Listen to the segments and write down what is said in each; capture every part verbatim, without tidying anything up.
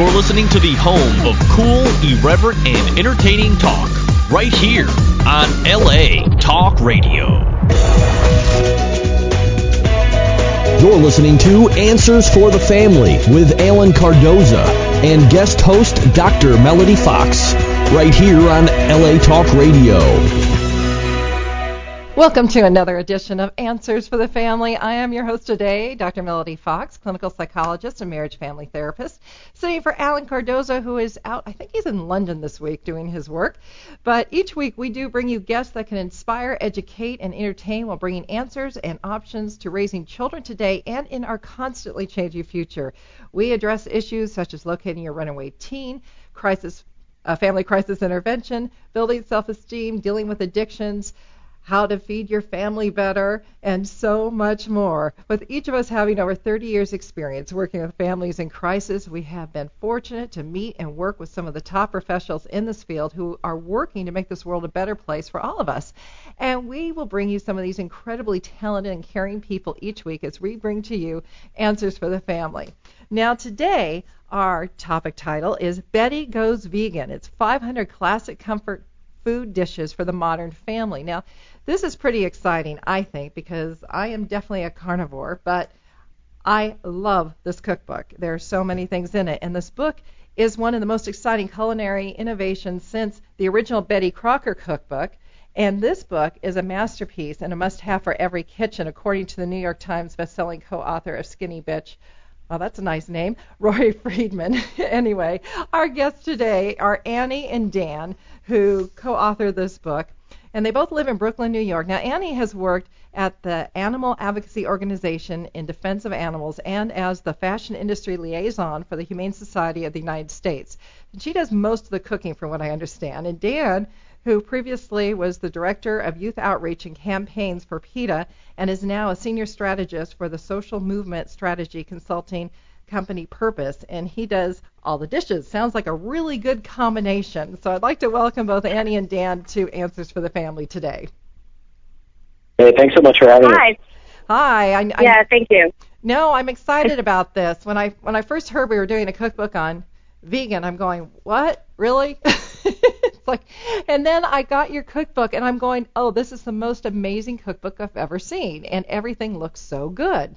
You're listening to the home of cool, irreverent, and entertaining talk, right here on L A Talk Radio. You're listening to Answers for the Family with Alan Cardoza and guest host Doctor Melody Fox, right here on L A Talk Radio. Welcome to another edition of Answers for the Family. I am your host today, Doctor Melody Fox, clinical psychologist and marriage family therapist, sitting for Alan Cardoza, who is out, I think he's in London this week doing his work. But each week we do bring you guests that can inspire, educate, and entertain while bringing answers and options to raising children today and in our constantly changing future. We address issues such as locating your runaway teen, crisis, uh, family crisis intervention, building self-esteem, dealing with addictions, how to feed your family better, and so much more. With each of us having over thirty years experience working with families in crisis, we have been fortunate to meet and work with some of the top professionals in this field who are working to make this world a better place for all of us. And we will bring you some of these incredibly talented and caring people each week as we bring to you Answers for the Family. Now today, our topic title is Betty Goes Vegan. It's five hundred classic comfort food dishes for the modern family. Now, this is pretty exciting, I think, because I am definitely a carnivore, but I love this cookbook. There are so many things in it, and this book is one of the most exciting culinary innovations since the original Betty Crocker cookbook, and this book is a masterpiece and a must-have for every kitchen, according to the New York Times bestselling co-author of Skinny Bitch. Oh, that's a nice name, Rory Friedman. Anyway, our guests today are Annie and Dan, who co-authored this book, and they both live in Brooklyn, New York. Now, Annie has worked at the Animal Advocacy Organization in Defense of Animals and as the fashion industry liaison for the Humane Society of the United States. And she does most of the cooking, from what I understand. And Dan, who previously was the director of youth outreach and campaigns for PETA and is now a senior strategist for the social movement strategy consulting company Purpose, and he does all the dishes. Sounds like a really good combination. So I'd like to welcome both Annie and Dan to Answers for the Family today. Hey, thanks so much for having Hi. me. Hi. I, I, yeah, thank you. No, I'm excited about this. When I when I first heard we were doing a cookbook on vegan, I'm going, what? Really? It's like, and then I got your cookbook, and I'm going, oh, this is the most amazing cookbook I've ever seen, and everything looks so good.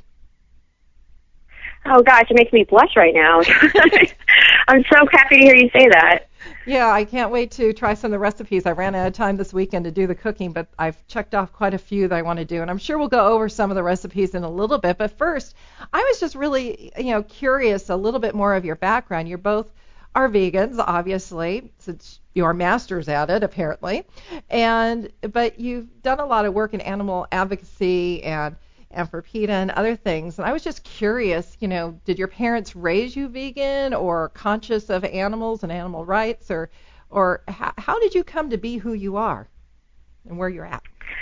Oh, gosh, it makes me blush right now. I'm so happy to hear you say that. Yeah, I can't wait to try some of the recipes. I ran out of time this weekend to do the cooking, but I've checked off quite a few that I want to do, and I'm sure we'll go over some of the recipes in a little bit. But first, I was just really, you know, curious a little bit more of your background. You're both are vegans, obviously, since you are masters at it, apparently, and but you've done a lot of work in animal advocacy and and for PETA and other things. And I was just curious, you know, did your parents raise you vegan or conscious of animals and animal rights, or or how, how did you come to be who you are and where you're at?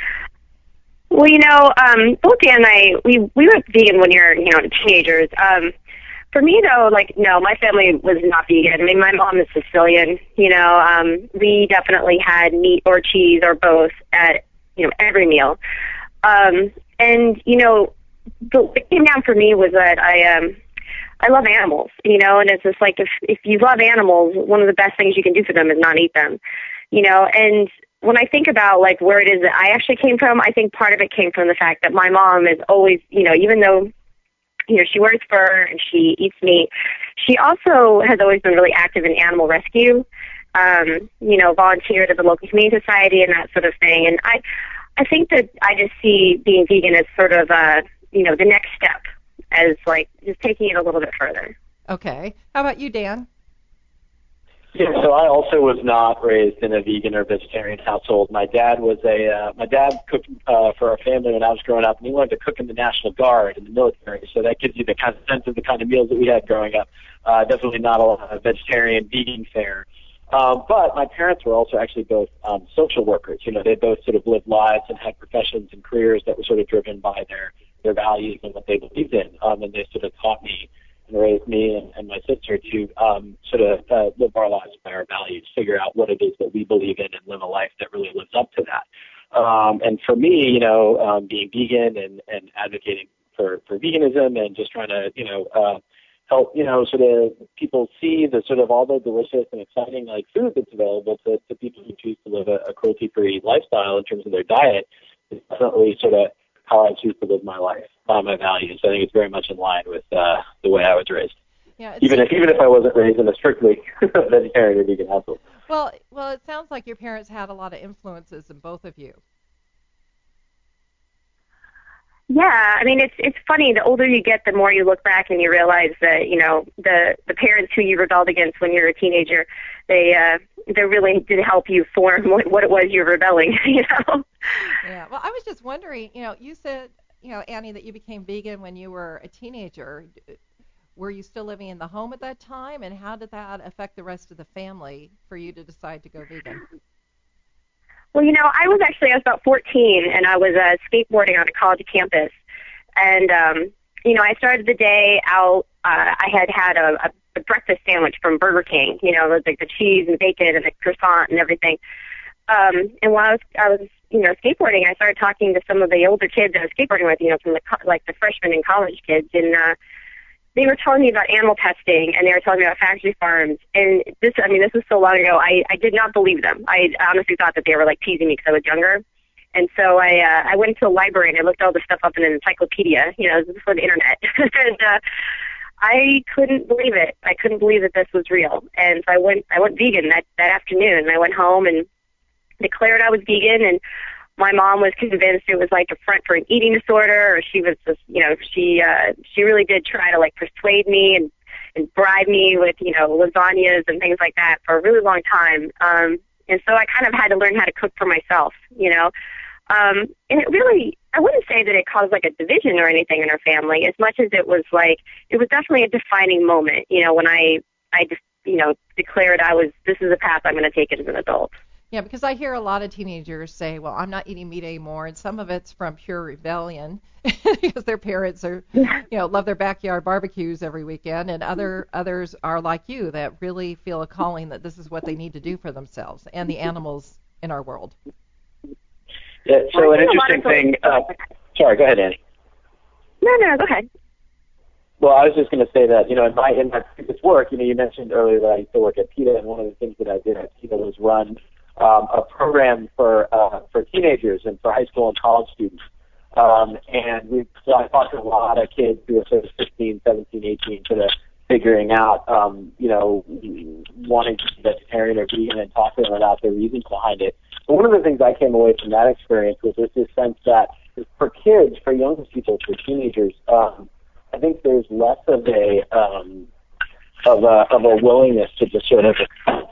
Well, you know, um, both Dan and I, we, we went vegan when we were, you know, teenagers. Um, for me, though, like, no, my family was not vegan. I mean, my mom is Sicilian, you know. Um, we definitely had meat or cheese or both at, you know, every meal. Um, and, you know, the, what came down for me was that I, um, I love animals, you know, and it's just like, if, if you love animals, one of the best things you can do for them is not eat them, you know. And when I think about, like, where it is that I actually came from, I think part of it came from the fact that my mom is always, you know, even though, you know, she wears fur and she eats meat, she also has always been really active in animal rescue, um, you know, volunteered at the local community society and that sort of thing. And I, I think that I just see being vegan as sort of, uh, you know, the next step, as, like, just taking it a little bit further. Okay. How about you, Dan? Yeah, so I also was not raised in a vegan or vegetarian household. My dad was a, uh, my dad cooked uh, for our family when I was growing up, and he wanted to cook in the National Guard in the military, so that gives you the kind of sense of the kind of meals that we had growing up. Uh, definitely not a lot of vegetarian, vegan fare. Um, but my parents were also actually both um, social workers. You know, they both sort of lived lives and had professions and careers that were sort of driven by their, their values and what they believed in. Um, and they sort of taught me and raised me and, and my sister to um, sort of uh, live our lives by our values, figure out what it is that we believe in and live a life that really lives up to that. Um, and for me, you know, um, being vegan and, and advocating for, for veganism and just trying to, you know, uh, help, you know, sort of people see the sort of all the delicious and exciting like food that's available to, to people who choose to live a, a cruelty-free lifestyle in terms of their diet. It's definitely sort of how I choose to live my life by my values. I think it's very much in line with uh, the way I was raised. Yeah, even if even if I wasn't raised in a strictly vegetarian or vegan household. Well, well, it sounds like your parents had a lot of influences in both of you. Yeah, I mean, it's it's funny. The older you get, the more you look back and you realize that, you know, the the parents who you rebelled against when you were a teenager, they uh, they really did help you form what, what it was you were rebelling. You know. Yeah. Well, I was just wondering. You know, you said, you know, Annie, that you became vegan when you were a teenager. Were you still living in the home at that time, and how did that affect the rest of the family for you to decide to go vegan? Well, you know, I was actually, I was about fourteen, and I was uh, skateboarding on a college campus. And, um, you know, I started the day out, uh, I had had a, a breakfast sandwich from Burger King, you know, like the cheese and bacon and the croissant and everything. Um, and while I was, I was, you know, skateboarding, I started talking to some of the older kids I was skateboarding with, you know, from the, like the freshmen and college kids. And, uh, they were telling me about animal testing, and they were telling me about factory farms. And this, I mean, this was so long ago, I, I did not believe them. I honestly thought that they were, like, teasing me because I was younger. And so I uh, I went to the library, and I looked all this stuff up in an encyclopedia, you know, this was before the internet. and uh, I couldn't believe it. I couldn't believe that this was real. And so I went I went vegan that, that afternoon. And I went home and declared I was vegan, and my mom was convinced it was like a front for an eating disorder, or she was just, you know, she uh, she really did try to like persuade me and, and bribe me with, you know, lasagnas and things like that for a really long time. Um, and so I kind of had to learn how to cook for myself, you know. Um, and it really, I wouldn't say that it caused like a division or anything in our family, as much as it was like, it was definitely a defining moment, you know, when I, I just, you know, declared I was, this is a path I'm going to take as an adult. Yeah, because I hear a lot of teenagers say, well, I'm not eating meat anymore, and some of it's from pure rebellion because their parents are, you know, love their backyard barbecues every weekend, and other others are like you that really feel a calling that this is what they need to do for themselves and the animals in our world. Yeah, so an interesting thing, uh, sorry, go ahead, Annie. No, no, go ahead. Well, I was just going to say that, you know, in my, in my previous work, you know, you mentioned earlier that I used to work at PETA, and one of the things that I did at PETA was run Um, a program for uh, for teenagers and for high school and college students. Um, and we, so I talked to a lot of kids who are sort of sixteen, seventeen, eighteen, sort of figuring out, um, you know, wanting to be vegetarian or vegan, and talk to them about the reasons behind it. But one of the things I came away from that experience was just this sense that for kids, for younger people, for teenagers, um, I think there's less of a um, of a of a willingness to just sort of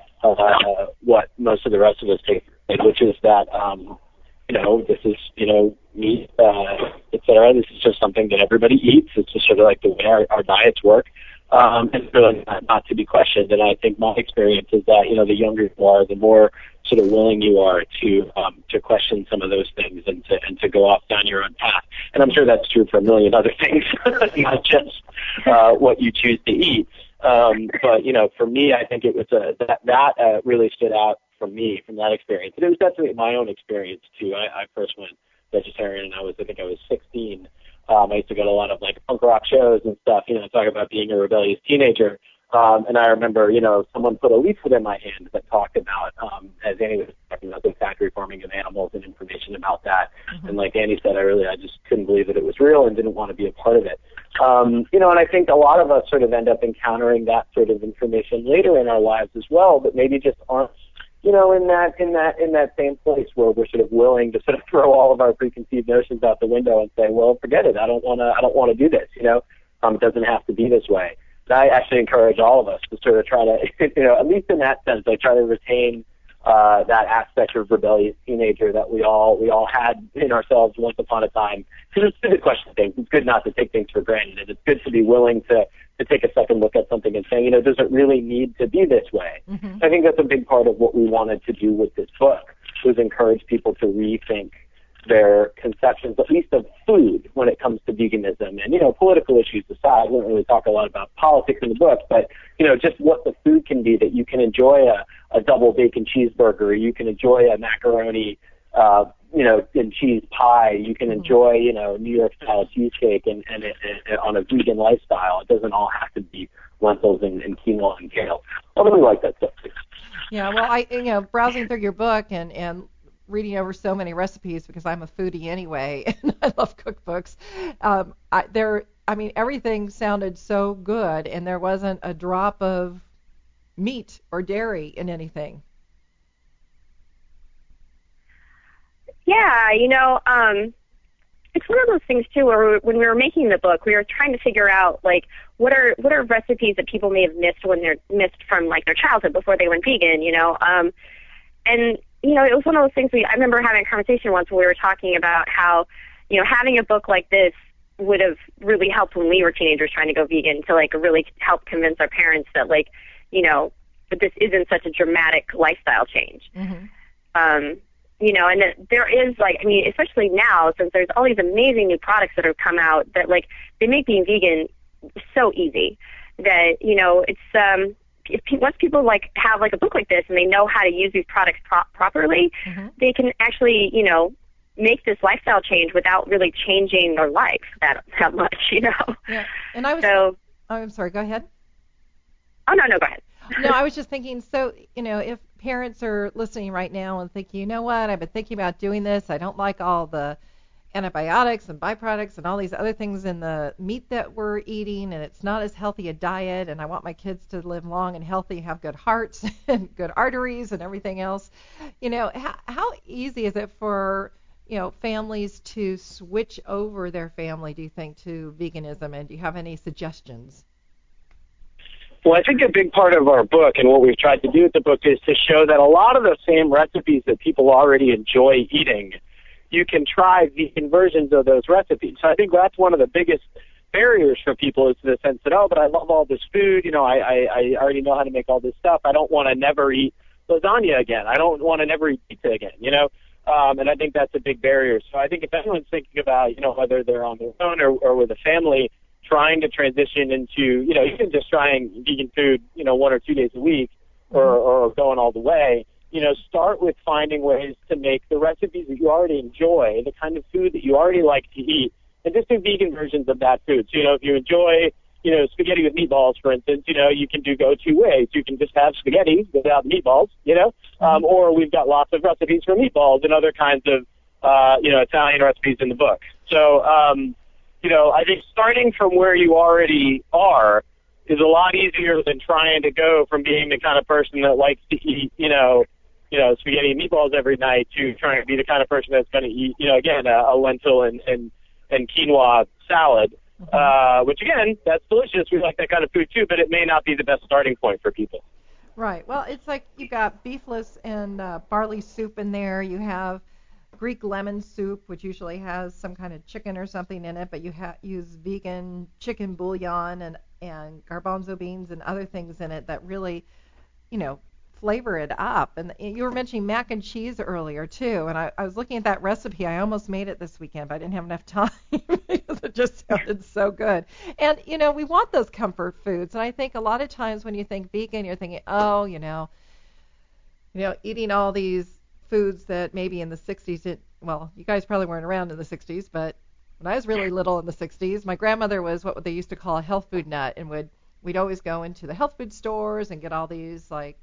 Uh, what most of the rest of us take, which is that, um, you know, this is, you know, meat, uh, et cetera. This is just something that everybody eats. It's just sort of like the way our, our diets work. Um, and it's really not, not to be questioned. And I think my experience is that, you know, the younger you are, the more sort of willing you are to um, to question some of those things and to and to go off down your own path. And I'm sure that's true for a million other things, not just uh, what you choose to eat. Um, but, you know, for me, I think it was a, that, that uh, really stood out for me from that experience. And it was definitely my own experience, too. I, I first went vegetarian, and I was, I think I was sixteen. Um, I used to go to a lot of, like, punk rock shows and stuff, you know, talk about being a rebellious teenager. Um, and I remember, you know, someone put a leaflet in my hand that talked about, um, as Annie was talking about, the factory farming of animals and information about that. Mm-hmm. And like Annie said earlier, I just couldn't believe that it was real and didn't want to be a part of it. Um, you know, and I think a lot of us sort of end up encountering that sort of information later in our lives as well, but maybe just aren't, you know, in that in that in that same place where we're sort of willing to sort of throw all of our preconceived notions out the window and say, well, forget it. I don't want to. I don't want to do this. You know, um, it doesn't have to be this way. And I actually encourage all of us to sort of try to, you know, at least in that sense, like try to retain uh, that aspect of rebellious teenager that we all we all had in ourselves once upon a time. Because it's good to question things. It's good not to take things for granted, and it's good to be willing to to take a second look at something and say, you know, does it really need to be this way? Mm-hmm. I think that's a big part of what we wanted to do with this book, was encourage people to rethink their conceptions, at least of food, when it comes to veganism. And, you know, political issues aside, we don't really talk a lot about politics in the book, but, you know, just what the food can be, that you can enjoy a, a double bacon cheeseburger, or you can enjoy a macaroni uh, you know, and cheese pie. You can enjoy, you know, New York style cheesecake and, and, and, and on a vegan lifestyle. It doesn't all have to be lentils and, and quinoa and kale. I really like that stuff too. Yeah, well, I, you know, browsing through your book and, and reading over so many recipes because I'm a foodie anyway, and I love cookbooks. Um, I, there, I mean, everything sounded so good, and there wasn't a drop of meat or dairy in anything. Yeah, you know, um, it's one of those things too where when we were making the book, we were trying to figure out like what are what are recipes that people may have missed when they're missed from like their childhood before they went vegan, you know. Um, and you know, it was one of those things. We I remember having a conversation once when we were talking about how, you know, having a book like this would have really helped when we were teenagers trying to go vegan to like really help convince our parents that like, you know, that this isn't such a dramatic lifestyle change. Mm-hmm. Um, You know, and there is, like, I mean, especially now, since there's all these amazing new products that have come out that, like, they make being vegan so easy that, you know, it's, um, if once people, like, have, like, a book like this and they know how to use these products pro- properly, mm-hmm. they can actually, you know, make this lifestyle change without really changing their life that, that much, you know. Yeah, and I was, so, oh, I'm sorry, go ahead. Oh, no, no, go ahead. No, I was just thinking, so, you know, if parents are listening right now and thinking, you know what, I've been thinking about doing this. I don't like all the antibiotics and byproducts and all these other things in the meat that we're eating, and it's not as healthy a diet, and I want my kids to live long and healthy, have good hearts and good arteries and everything else. You know, how, how easy is it for, you know, families to switch over their family, do you think, to veganism, and do you have any suggestions? Well, I think a big part of our book and what we've tried to do with the book is to show that a lot of the same recipes that people already enjoy eating, you can try vegan versions of those recipes. So I think that's one of the biggest barriers for people is the sense that, oh, but I love all this food. You know, I, I, I already know how to make all this stuff. I don't want to never eat lasagna again. I don't want to never eat pizza again, you know. Um, and I think that's a big barrier. So I think if anyone's thinking about, you know, whether they're on their own or, or with a family, trying to transition into, you know, even just trying vegan food, you know, one or two days a week or, or going all the way, you know, start with finding ways to make the recipes that you already enjoy, the kind of food that you already like to eat, and just do vegan versions of that food. So, you know, if you enjoy, you know, spaghetti with meatballs, for instance, you know, you can do go two ways. You can just have spaghetti without meatballs, you know, um, or we've got lots of recipes for meatballs and other kinds of, uh, you know, Italian recipes in the book. So, um, you know, I think starting from where you already are is a lot easier than trying to go from being the kind of person that likes to eat, you know, you know, spaghetti and meatballs every night to trying to be the kind of person that's going to eat, you know, again, a, a lentil and, and, and quinoa salad, mm-hmm. uh, which, again, that's delicious. We like that kind of food, too, but it may not be the best starting point for people. Right. Well, it's like you got beefless and uh, barley soup in there. You have Greek lemon soup, which usually has some kind of chicken or something in it, but you ha- use vegan chicken bouillon and, and garbanzo beans and other things in it that really, you know, flavor it up. And you were mentioning mac and cheese earlier, too, and I, I was looking at that recipe. I almost made it this weekend, but I didn't have enough time because it just sounded so good. And, you know, we want those comfort foods, and I think a lot of times when you think vegan, you're thinking, oh, you know, you know, eating all these foods that maybe in the sixties, it, well, you guys probably weren't around in the sixties, but when I was really little in the sixties, my grandmother was what they used to call a health food nut, and would we'd always go into the health food stores and get all these like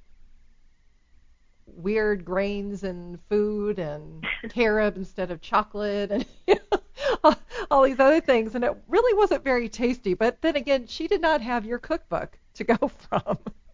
weird grains and food and carob instead of chocolate and you know, all these other things, and it really wasn't very tasty. But then again, she did not have your cookbook to go from.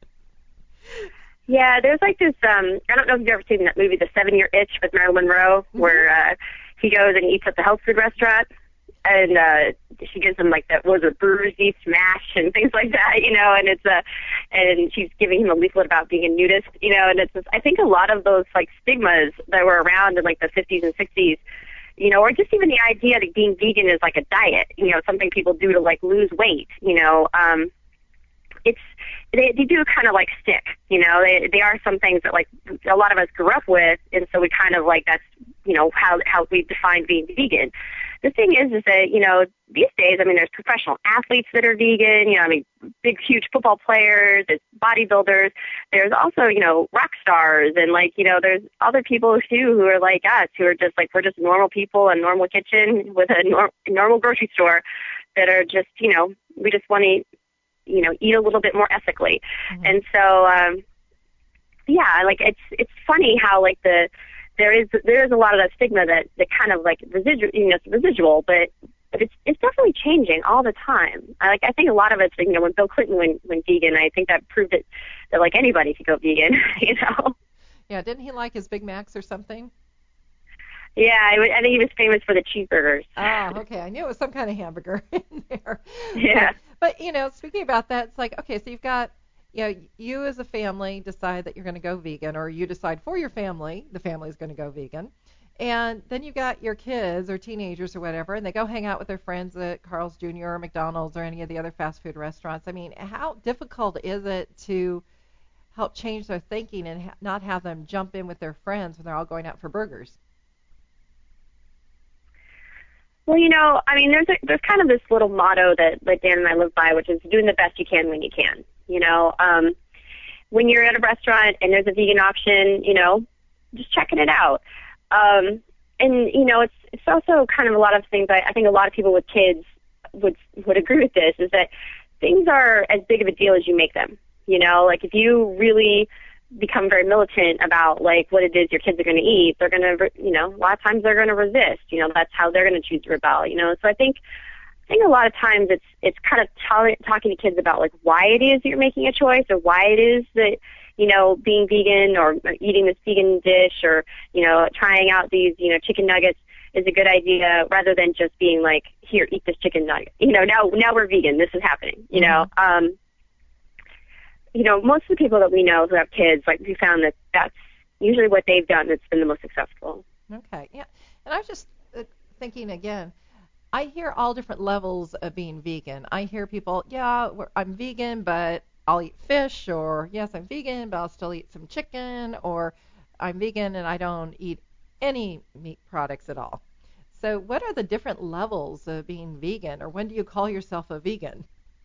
Yeah, there's like this, um, I don't know if you've ever seen that movie, The Seven-Year Itch with Marilyn Monroe, mm-hmm. where uh, he goes and eats at the health food restaurant, and uh, she gives him like that, what was it, brewer's yeast mash and things like that, you know, and it's a, uh, and she's giving him a leaflet about being a nudist, you know, and it's just, I think a lot of those like stigmas that were around in like the fifties and sixties, you know, or just even the idea that being vegan is like a diet, you know, something people do to like lose weight, you know, um, it's, they, they do kind of like stick, you know, they, they are some things that like a lot of us grew up with. And so we kind of like, that's, you know, how, how we define being vegan. the thing is, is that, you know, these days, I mean, there's professional athletes that are vegan, you know, I mean, big, huge football players, there's bodybuilders, there's also, you know, rock stars, and, like, you know, there's other people, too, who are like us, who are just, like, we're just normal people in a normal kitchen with a nor- normal grocery store that are just, you know, we just want to, you know, eat a little bit more ethically. Mm-hmm. And so, um, yeah, like, it's it's funny how, like, the there is there is a lot of that stigma that, that kind of, like, residual, you know, it's residual, but but it's it's definitely changing all the time. I, like, I think a lot of it's, you know, when Bill Clinton went, went vegan, I think that proved it, that, like, anybody could go vegan, you know? Yeah, didn't he like his Big Macs or something? Yeah, I, I think he was famous for the cheeseburgers. Oh, okay. I knew it was some kind of hamburger in there. Yeah. But, but, you know, speaking about that, it's like, okay, so you've got, you know, you as a family decide that you're going to go vegan, or you decide for your family, the family is going to go vegan. And then you've got your kids or teenagers or whatever, and they go hang out with their friends at Carl's Junior or McDonald's or any of the other fast food restaurants. I mean, how difficult is it to help change their thinking and ha- not have them jump in with their friends when they're all going out for burgers? Well, you know, I mean, there's a, there's kind of this little motto that, that Dan and I live by, which is doing the best you can when you can. You know, um, when you're at a restaurant and there's a vegan option, you know, just checking it out. Um, and, you know, it's it's also kind of a lot of things. I, I think a lot of people with kids would would agree with this, is that things are as big of a deal as you make them. You know, like, if you really become very militant about, like, what it is your kids are going to eat, they're going to, you know, a lot of times they're going to resist. You know, that's how they're going to choose to rebel, you know. So I think I think a lot of times it's it's kind of t- talking to kids about, like, why it is that you're making a choice, or why it is that, you know, being vegan or eating this vegan dish, or, you know, trying out these, you know, chicken nuggets is a good idea, rather than just being like, here, eat this chicken nugget. You know, now now we're vegan. This is happening, you know. Mm-hmm. Um, you know, most of the people that we know who have kids, like, we found that that's usually what they've done that's been the most successful. Okay, yeah. And I was just uh, thinking again, I hear all different levels of being vegan. I hear people, yeah, we're, I'm vegan, but I'll eat fish, or yes, I'm vegan, but I'll still eat some chicken, or I'm vegan and I don't eat any meat products at all. So what are the different levels of being vegan, or when do you call yourself a vegan?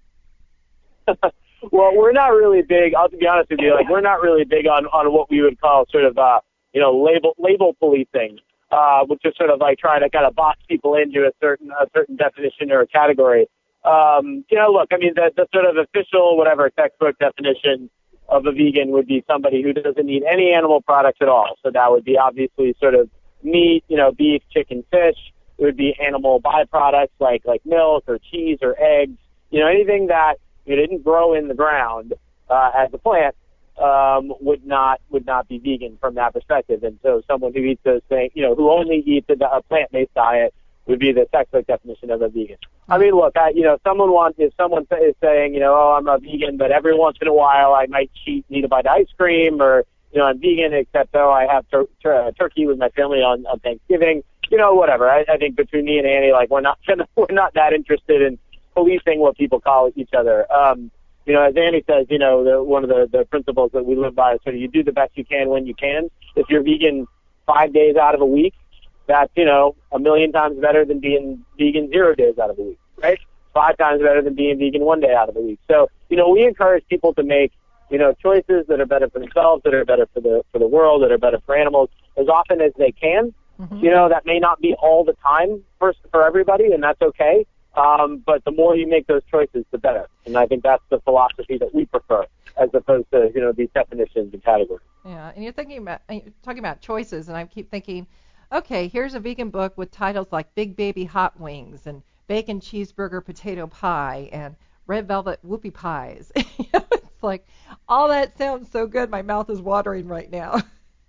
Well, we're not really big, I'll be honest with you, like, we're not really big on, on what we would call sort of, uh, you know, label label policing, uh, which is sort of like trying to kind of box people into a certain a certain definition or a category. Um, you know, look, I mean, the, the sort of official, whatever, textbook definition of a vegan would be somebody who doesn't eat any animal products at all. So that would be obviously sort of meat, you know, beef, chicken, fish. It would be animal byproducts like, like milk or cheese or eggs, you know, anything that it didn't grow in the ground uh, as a plant um, would not would not be vegan from that perspective. And so someone who eats those things, you know, who only eats a, a plant-based diet would be the textbook definition of a vegan. I mean, look, I, you know, someone wants if someone is saying, you know, oh, I'm a vegan, but every once in a while I might cheat and eat a bite of ice cream, or, you know, I'm vegan except though I have tur- tur- turkey with my family on, on Thanksgiving, you know, whatever. I, I think between me and Annie, like, we're not we're not that interested in policing what people call each other. Um, you know, as Annie says, you know, the, one of the, the principles that we live by is sort of you do the best you can when you can. If you're vegan five days out of a week, that's, you know, a million times better than being vegan zero days out of a week, right? Five times better than being vegan one day out of a week. So, you know, we encourage people to make, you know, choices that are better for themselves, that are better for the for the world, that are better for animals as often as they can. Mm-hmm. You know, that may not be all the time for, for everybody, and that's okay. Um, but the more you make those choices, the better. And I think that's the philosophy that we prefer, as opposed to, you know, these definitions and categories. Yeah, and you're thinking about you're talking about choices, and I keep thinking, okay, here's a vegan book with titles like Big Baby Hot Wings and Bacon Cheeseburger Potato Pie and Red Velvet Whoopie Pies. You know, it's like, all that sounds so good. My mouth is watering right now.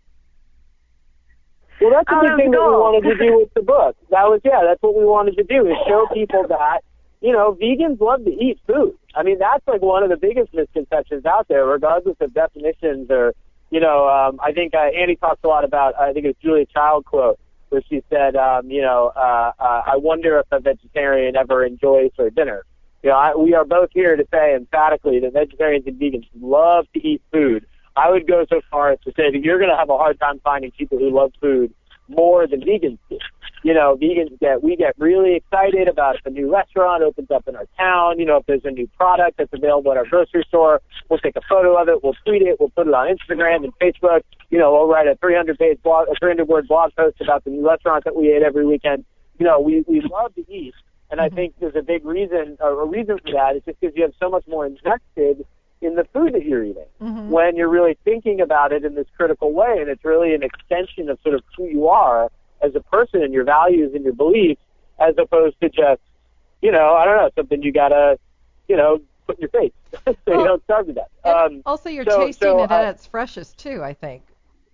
Well, that's the oh, big thing that we wanted to do with the book. That was, yeah, that's what we wanted to do, is show people that, you know, vegans love to eat food. I mean, that's like one of the biggest misconceptions out there, regardless of definitions or, you know, um, I think uh, Annie talks a lot about, I think it was Julia Child quote, where she said, um, you know, uh, uh, I wonder if a vegetarian ever enjoys their dinner. You know, I, we are both here to say emphatically that vegetarians and vegans love to eat food. I would go so far as to say that you're going to have a hard time finding people who love food more than vegans do. you know, vegans get, we get really excited about if a new restaurant opens up in our town. You know, if there's a new product that's available at our grocery store, we'll take a photo of it, we'll tweet it, we'll put it on Instagram and Facebook. You know, we'll write a three hundred page blog, a three hundred word blog post about the new restaurant that we ate every weekend. You know, we, we love to eat. And I think there's a big reason, or a reason for that is just because you have so much more invested in the food that you're eating mm-hmm. when you're really thinking about it in this critical way. And it's really an extension of sort of who you are as a person and your values and your beliefs, as opposed to just, you know, I don't know, something you got to, you know, put in your face so well, you don't starve to death. Um, also, you're so, tasting so, it uh, at its freshest, too, I think.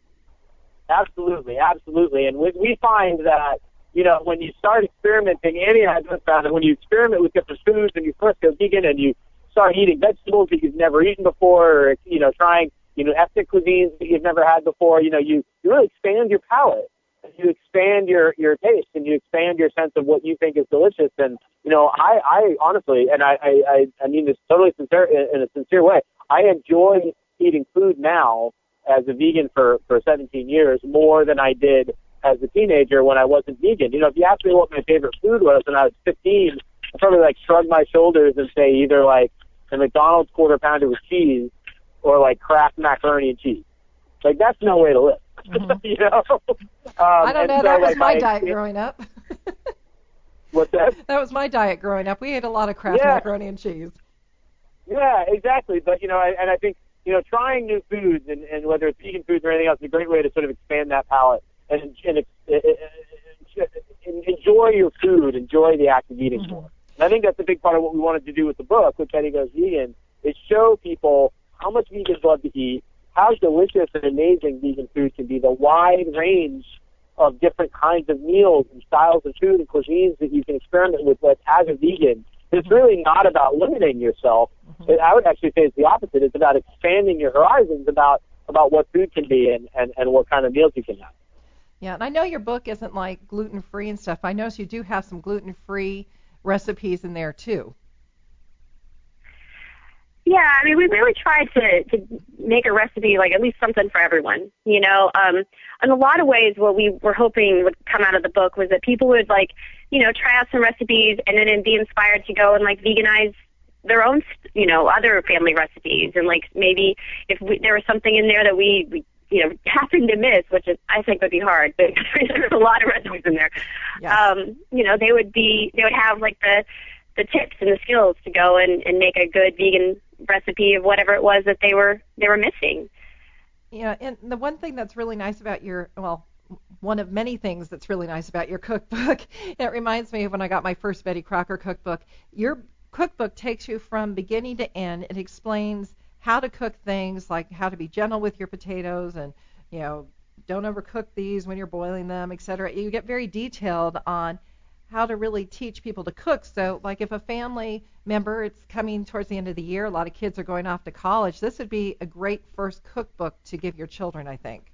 Absolutely, absolutely. And we, we find that, you know, when you start experimenting, Annie and I both found that when you experiment with different foods and you first go vegan and you start eating vegetables that you've never eaten before, or, you know, trying, you know, ethnic cuisines that you've never had before, you know, you, you really expand your palate. You expand your, your taste and you expand your sense of what you think is delicious. And, you know, I, I honestly, and I, I, I mean this totally sincere, in a sincere way, I enjoy eating food now as a vegan for, for seventeen years more than I did as a teenager when I wasn't vegan. You know, if you asked me what my favorite food was when I was fifteen, I'd probably like shrug my shoulders and say either like a McDonald's quarter pounder with cheese or like Kraft macaroni and cheese. Like, that's no way to live. Mm-hmm. You know? Um, I don't know. So, that was like, my I, diet it, growing up. What's that? That was my diet growing up. We ate a lot of Kraft yeah. macaroni and cheese. Yeah, exactly. But, you know, I, and I think, you know, trying new foods, and, and whether it's vegan foods or anything else, is a great way to sort of expand that palate and, and, and, and enjoy your food, enjoy the act of eating mm-hmm. more. And I think that's a big part of what we wanted to do with the book, with Betty Goes Vegan, is show people how much vegans love to eat, how delicious and amazing vegan food can be, the wide range of different kinds of meals and styles of food and cuisines that you can experiment with, with as a vegan. It's really not about limiting yourself. Mm-hmm. I would actually say it's the opposite. It's about expanding your horizons about, about what food can be and, and, and what kind of meals you can have. Yeah, and I know your book isn't like gluten-free and stuff. I notice you do have some gluten-free recipes in there too. Yeah, I mean, we really tried to, to make a recipe, like at least something for everyone, you know. Um, in a lot of ways, what we were hoping would come out of the book was that people would, like, you know, try out some recipes and then be inspired to go and, like, veganize their own, you know, other family recipes. And, like, maybe if we, there was something in there that we, we you know, happened to miss, which is, I think would be hard, but there's a lot of recipes in there. Yes. Um, you know, they would be, they would have, like, the, the tips and the skills to go and, and make a good vegan recipe of whatever it was that they were they were missing. Yeah, and the one thing that's really nice about your, well, one of many things that's really nice about your cookbook, it reminds me of when I got my first Betty Crocker cookbook. Your cookbook takes you from beginning to end. It explains how to cook things, like how to be gentle with your potatoes and, you know, don't overcook these when you're boiling them, et cetera. You get very detailed on how to really teach people to cook. So, like, if a family member, it's coming towards the end of the year, a lot of kids are going off to college, this would be a great first cookbook to give your children, I think.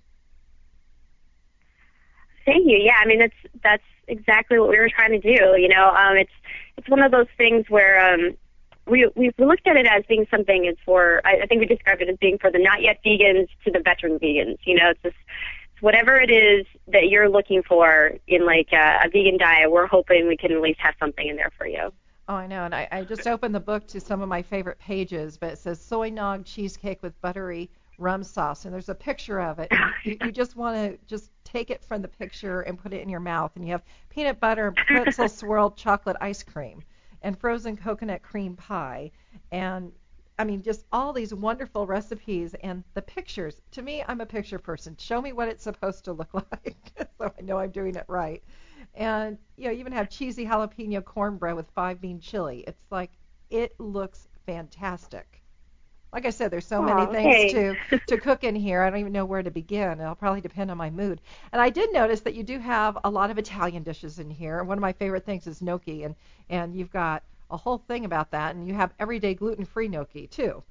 Thank you. Yeah, I mean, that's that's exactly what we were trying to do. You know, um, it's it's one of those things where um, we we looked at it as being something is for. I, I think we described it as being for the not yet vegans to the veteran vegans. You know, it's just whatever it is that you're looking for in, like, a, a vegan diet, we're hoping we can at least have something in there for you. Oh, I know. And I, I just opened the book to some of my favorite pages, but it says soy nog cheesecake with buttery rum sauce, and there's a picture of it. You, you just want to just take it from the picture and put it in your mouth, and you have peanut butter and pretzel swirled chocolate ice cream and frozen coconut cream pie, and I mean, just all these wonderful recipes and the pictures. To me, I'm a picture person. Show me what it's supposed to look like so I know I'm doing it right. And, you know, you even have cheesy jalapeno cornbread with five bean chili. It's like, it looks fantastic. Like I said, there's so many oh, things okay. to, to cook in here. I don't even know where to begin. It'll probably depend on my mood. And I did notice that you do have a lot of Italian dishes in here. One of my favorite things is gnocchi, and, and you've got a whole thing about that, and you have everyday gluten-free gnocchi too.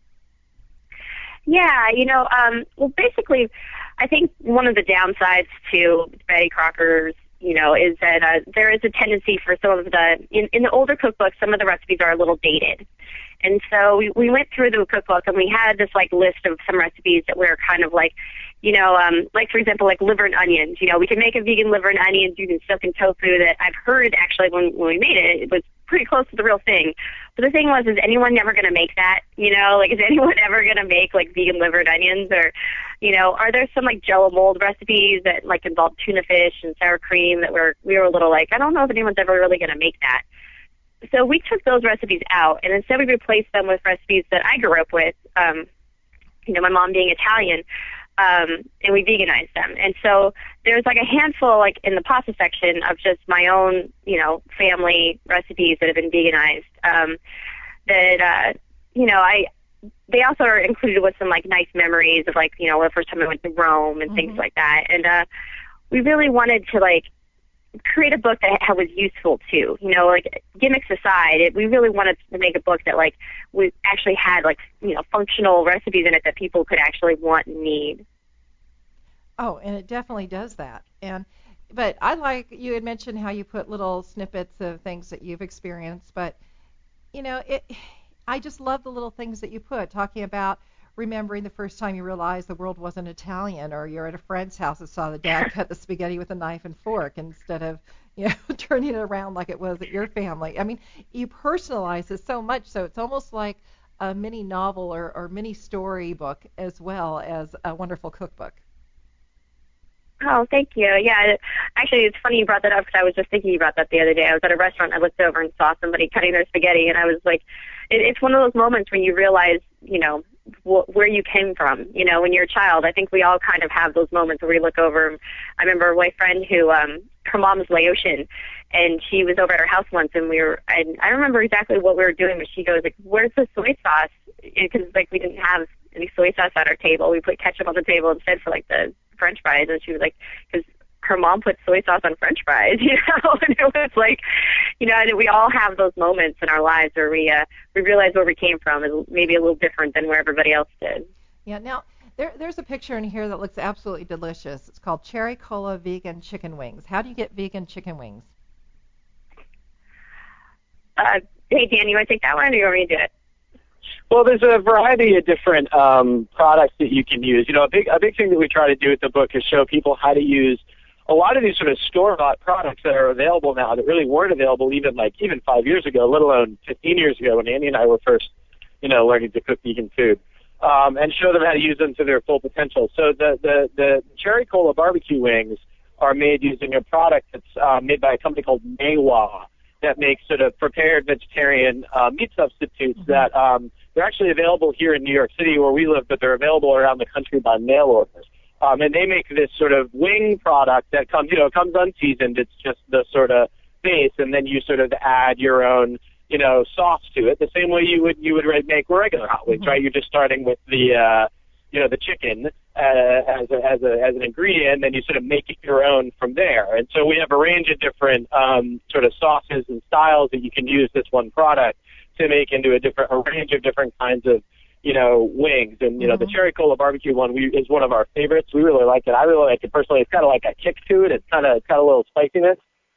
Yeah, you know, um, well, basically, I think one of the downsides to Betty Crocker's, you know, is that uh, there is a tendency for some of the, in, in the older cookbooks, some of the recipes are a little dated. And so we, we went through the cookbook and we had this, like, list of some recipes that were kind of like, You know, um, like, for example, like liver and onions. You know, we can make a vegan liver and onions using silken tofu that I've heard actually when, when we made it, it was pretty close to the real thing. But the thing was, is anyone never going to make that? You know, like, is anyone ever going to make, like, vegan liver and onions? Or, you know, are there some, like, Jello mold recipes that, like, involve tuna fish and sour cream that were, we were a little like, I don't know if anyone's ever really going to make that. So we took those recipes out, and instead we replaced them with recipes that I grew up with, um, you know, my mom being Italian. Um, and we veganized them. And so there's like a handful, like in the pasta section, of just my own, you know, family recipes that have been veganized. Um, that, uh, you know, I, they also are included with some like nice memories of like, you know, the first time I went to Rome and mm-hmm. things like that. And, uh, we really wanted to like create a book that was useful too, you know, like gimmicks aside, it, we really wanted to make a book that like we actually had like, you know, functional recipes in it that people could actually want and need. Oh, and it definitely does that. And but I like, you had mentioned how you put little snippets of things that you've experienced, but you know, it I just love the little things that you put, talking about remembering the first time you realized the world wasn't Italian, or you're at a friend's house and saw the dad cut the spaghetti with a knife and fork instead of, you know, turning it around like it was at your family. I mean, you personalize this so much, so it's almost like a mini novel or, or mini story book as well as a wonderful cookbook. Oh, thank you. Yeah, actually, it's funny you brought that up because I was just thinking about that the other day. I was at a restaurant, I looked over and saw somebody cutting their spaghetti, and I was like, it, it's one of those moments when you realize, you know, wh- where you came from. You know, when you're a child, I think we all kind of have those moments where we look over. I remember my friend who, um, her mom is Laotian, and she was over at her house once, and we were, and I remember exactly what we were doing, but she goes, like, where's the soy sauce? Because, like, we didn't have any soy sauce at our table. We put ketchup on the table instead for, like, the French fries, and she was like, because her mom put soy sauce on French fries, you know, and it was like, you know, and we all have those moments in our lives where we uh, we realize where we came from is maybe a little different than where everybody else did. Yeah. Now there there's a picture in here that looks absolutely delicious. It's called Cherry Cola Vegan Chicken Wings. How do you get vegan chicken wings? Uh, hey Dan, you want to take that one, or do you want me to do it? Well, there's a variety of different um, products that you can use. You know, a big a big thing that we try to do with the book is show people how to use a lot of these sort of store-bought products that are available now that really weren't available even like even five years ago, let alone fifteen years ago when Andy and I were first, you know, learning to cook vegan food, um, and show them how to use them to their full potential. So the the, the Cherry Cola barbecue wings are made using a product that's uh, made by a company called Maywa that makes sort of prepared vegetarian uh, meat substitutes mm-hmm. that um, they're actually available here in New York City where we live, but they're available around the country by mail order. Um, and they make this sort of wing product that comes, you know, it comes unseasoned. It's just the sort of base, and then you sort of add your own, you know, sauce to it, the same way you would you would make regular hot wings, mm-hmm. right? You're just starting with the, uh, you know, the chicken uh, as a, as a as an ingredient, and then you sort of make it your own from there. And so we have a range of different um, sort of sauces and styles that you can use this one product to make into a different a range of different kinds of, you know, wings. And, you know, mm-hmm. the Cherry Cola barbecue one we, is one of our favorites. We really like it. I really like it personally. It's kind of like a kick to it. It's kind of, it's got a little spiciness.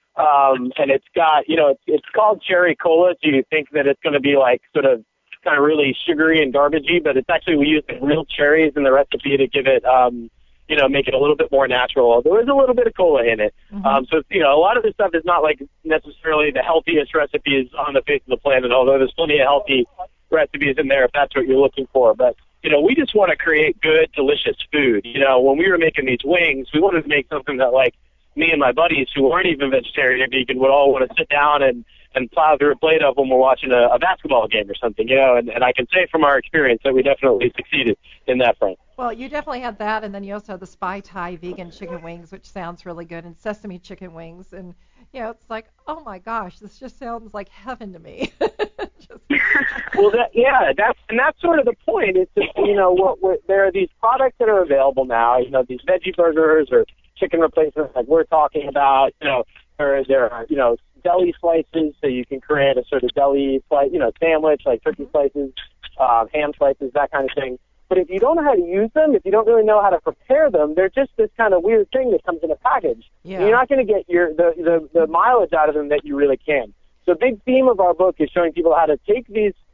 Um, and it's got, you know, it's, it's called Cherry Cola, so you think that it's going to be like sort of kind of really sugary and garbagey, but it's actually, we use real cherries in the recipe to give it, um, you know, make it a little bit more natural. There is a little bit of cola in it. Mm-hmm. Um, so, you know, a lot of this stuff is not like necessarily the healthiest recipes on the face of the planet, although there's plenty of healthy recipes in there if that's what you're looking for. But, you know, we just want to create good, delicious food. You know, when we were making these wings, we wanted to make something that, like, me and my buddies who aren't even vegetarian or vegan would all want to sit down and, and plow through a plate of when we're watching a, a basketball game or something, you know, and, and I can say from our experience that we definitely succeeded in that front. Well, you definitely had that, and then you also had the Spy Thai vegan chicken wings, which sounds really good, and sesame chicken wings, and, you know, it's like, oh my gosh, this just sounds like heaven to me. just... Well, that, yeah, that's, and that's sort of the point. It's just, you know, what, what, there are these products that are available now, you know, these veggie burgers or chicken replacements like we're talking about, you know, or there are, you know, deli slices, so you can create a sort of deli, slice, you know, sandwich, like turkey slices, uh, ham slices, that kind of thing. But if you don't know how to use them, if you don't really know how to prepare them, they're just this kind of weird thing that comes in a package. Yeah. And you're not going to get your the, the, the mileage out of them that you really can. So a big theme of our book is showing people how to take these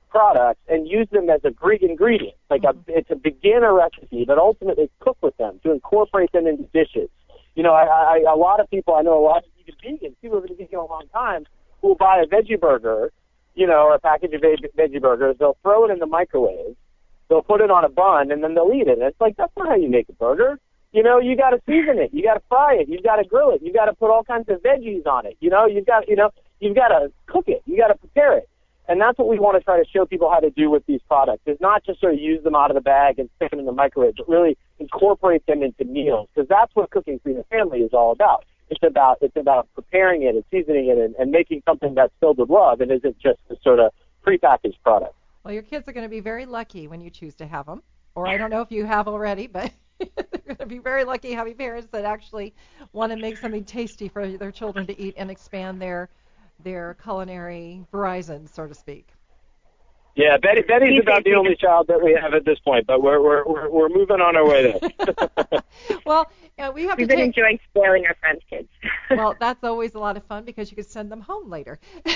products and use them as a Greek ingredient. Like a, it's a beginner recipe, but ultimately cook with them to incorporate them into dishes. You know, I, I, a lot of people, I know a lot of vegan vegans, people who have been vegan a long time, who will buy a veggie burger, you know, or a package of veg- veggie burgers. They'll throw it in the microwave. They'll put it on a bun, and then they'll eat it. And it's like, that's not how you make a burger. You know, you got to season it. You got to fry it. You got to grill it. You got to put all kinds of veggies on it. You know, you've got, you know, you've got to cook it. You got to prepare it. And that's what we want to try to show people how to do with these products. Is not just sort of use them out of the bag and stick them in the microwave, but really incorporate them into meals, because that's what cooking for your family is all about. It's about it's about preparing it and seasoning it and, and making something that's filled with love and isn't just a sort of prepackaged product. Well, your kids are going to be very lucky when you choose to have them, or I don't know if you have already, but they're going to be very lucky having parents that actually want to make something tasty for their children to eat and expand their their culinary horizon, so to speak. Yeah, Betty, Betty's about the only child that we have at this point, but we're we're we're, we're moving on our way there. Well, uh, we have We've to been take... enjoying spoiling our friends' kids. Well, that's always a lot of fun because you can send them home later.